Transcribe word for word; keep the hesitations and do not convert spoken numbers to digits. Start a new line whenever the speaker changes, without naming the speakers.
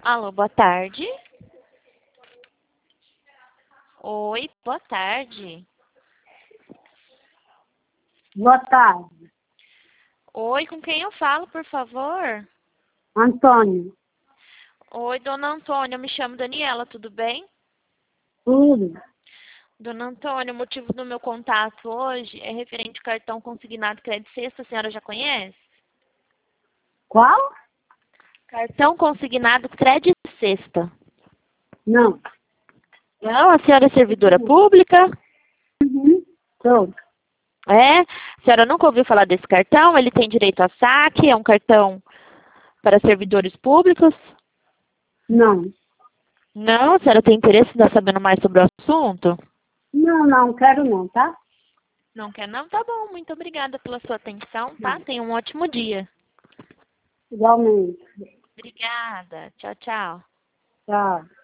Alô, boa tarde. Oi, boa tarde.
Boa tarde.
Oi, com quem eu falo, por favor?
Antônio.
Oi, dona Antônia, eu me chamo Daniela, tudo bem?
Tudo.
Dona Antônia, o motivo do meu contato hoje é referente ao cartão consignado Crédito Sexta, a senhora já conhece?
Qual?
Cartão consignado Crédito Sexta.
Não.
Não, a senhora é servidora pública?
Uhum. Sou.
É? A senhora nunca ouviu falar desse cartão? Ele tem direito a saque, é um cartão para servidores públicos?
Não.
Não, a senhora tem interesse em estar sabendo mais sobre o assunto?
Não, não, quero não, tá?
Não quer não? Tá bom, muito obrigada pela sua atenção, tá? Tenha um ótimo dia.
Igualmente.
Obrigada. Tchau, tchau.
Tchau.